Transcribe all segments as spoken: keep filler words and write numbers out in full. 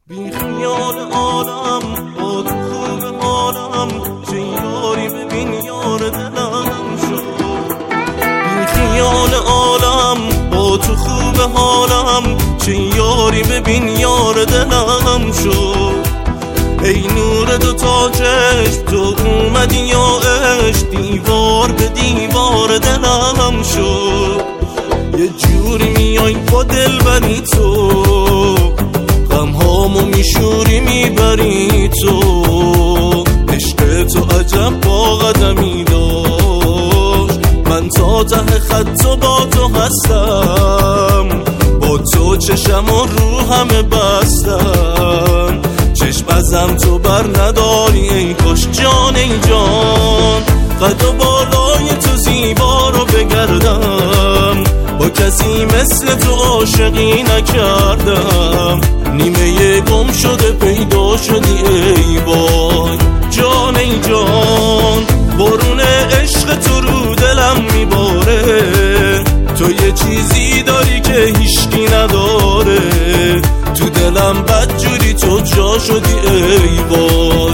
بی خیال عالم با تو خوب حالم، چه یاری ببین یار دلم شد. بی خیال عالم با تو خوب حالم، چه یاری ببین یار دلم شد. ای نور دو تا چشم تو اومدی یا عشق، دیوار به دیوار دلم شد. یه جوری میای با دل بری تو، غمهامو میشوری میبری تو. عشق تو عجب با قدمی داشت، من تا ته خط و با تو هستم. با تو چشم و رو همه بستم، چشم ازم تو بر نداری ای کاش جان ای جان. قد و بالای تو زیبا رو بگردم، با کسی مثل تو عاشقی نکردم. نیمه گم شده پیدا شدی ای وای جان ای جان. بارون عشق تو رو دلم میباره، تو یه چیزی داری که هیچکی نداره. تو دلم بدجوری تو جا شدی ای وای.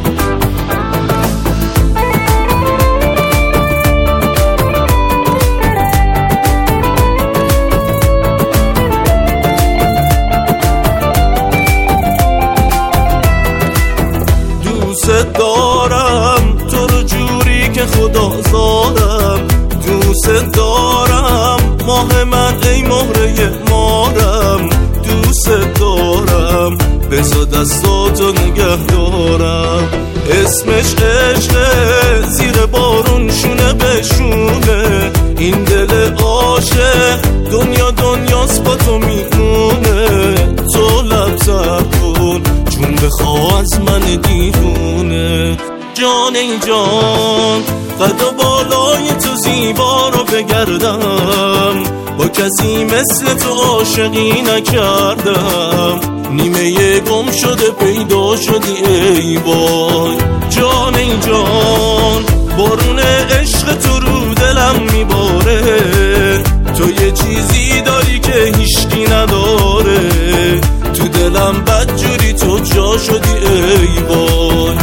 دوست دارم تو رو جوری که خدا زارم، دوست دارم ماه من ای مهره مارم. دوست دارم بذار دستاتو نگه دارم، اسمش عشقه زیر بارون شونه به شونه. این دل عاشق دنیا دنیاست با تو میمونه. تو لب تر کن چون بخواه از من دیوونه جان ای جان. قد و بالای تو زیبا رو بگردم، با کسی مثل تو عاشقی نکردم. نیمه گم شده پیدا شدی ای وای جان ای جان. بارون عشق تو رو دلم میباره، تو یه چیزی داری که هیچکی نداره. تو دلم بدجوری تو جا شدی ای وای.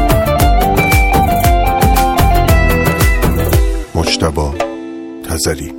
مجتبی تذلی.